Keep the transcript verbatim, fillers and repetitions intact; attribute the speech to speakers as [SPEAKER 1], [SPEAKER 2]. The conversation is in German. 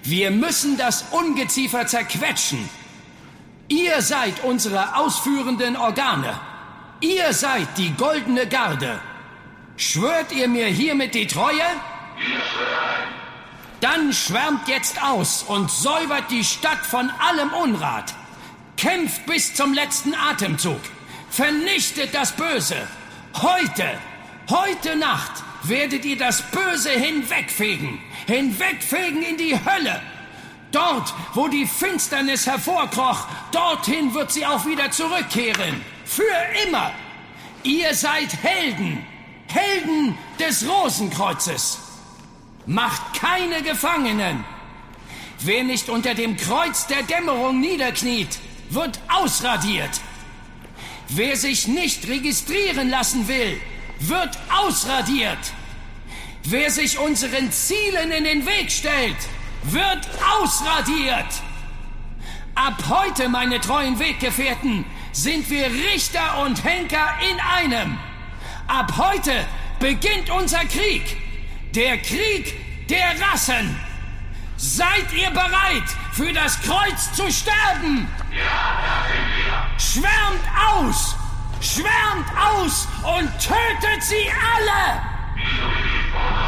[SPEAKER 1] Wir müssen das Ungeziefer zerquetschen. Ihr seid unsere ausführenden Organe. Ihr seid die goldene Garde. Schwört ihr mir hiermit die Treue?
[SPEAKER 2] Wir schwören.
[SPEAKER 1] Dann schwärmt jetzt aus und säubert die Stadt von allem Unrat. Kämpft bis zum letzten Atemzug. Vernichtet das Böse. Heute, heute Nacht werdet ihr das Böse hinwegfegen. Hinwegfegen in die Hölle. Dort, wo die Finsternis hervorkroch, dorthin wird sie auch wieder zurückkehren. Für immer. Ihr seid Helden. Helden des Rosenkreuzes. Macht keine Gefangenen. Wer nicht unter dem Kreuz der Dämmerung niederkniet, wird ausradiert. Wer sich nicht registrieren lassen will, wird ausradiert. Wer sich unseren Zielen in den Weg stellt, wird ausradiert. Ab heute, meine treuen Weggefährten, sind wir Richter und Henker in einem. Ab heute beginnt unser Krieg. Der Krieg der Rassen. Seid ihr bereit, für das Kreuz zu sterben?
[SPEAKER 2] Ja, da sind wir.
[SPEAKER 1] Schwärmt aus! Schwärmt aus und tötet sie alle!
[SPEAKER 2] Wie du die